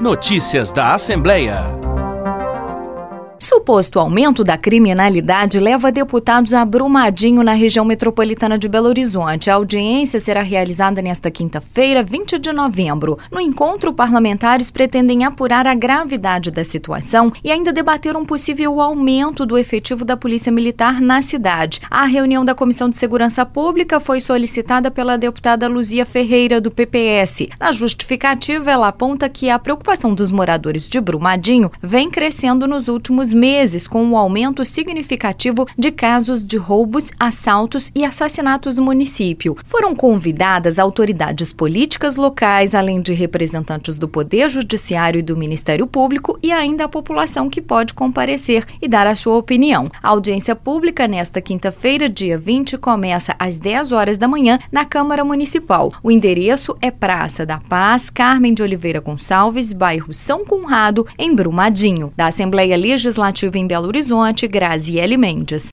Notícias da Assembleia. Suposto aumento da criminalidade leva deputados a Brumadinho, na região metropolitana de Belo Horizonte. A audiência será realizada nesta quinta-feira, 20 de novembro. No encontro, parlamentares pretendem apurar a gravidade da situação e ainda debater um possível aumento do efetivo da Polícia Militar na cidade. A reunião da Comissão de Segurança Pública foi solicitada pela deputada Luzia Ferreira, do PPS. Na justificativa, ela aponta que a preocupação dos moradores de Brumadinho vem crescendo nos últimos meses, com um aumento significativo de casos de roubos, assaltos e assassinatos no município. Foram convidadas autoridades políticas locais, além de representantes do Poder Judiciário e do Ministério Público, e ainda a população, que pode comparecer e dar a sua opinião. A audiência pública nesta quinta-feira, dia 20, começa às 10 horas da manhã na Câmara Municipal. O endereço é Praça da Paz, Carmen de Oliveira Gonçalves, bairro São Conrado, em Brumadinho. Da Assembleia Legislativa em Belo Horizonte, Graziele Mendes.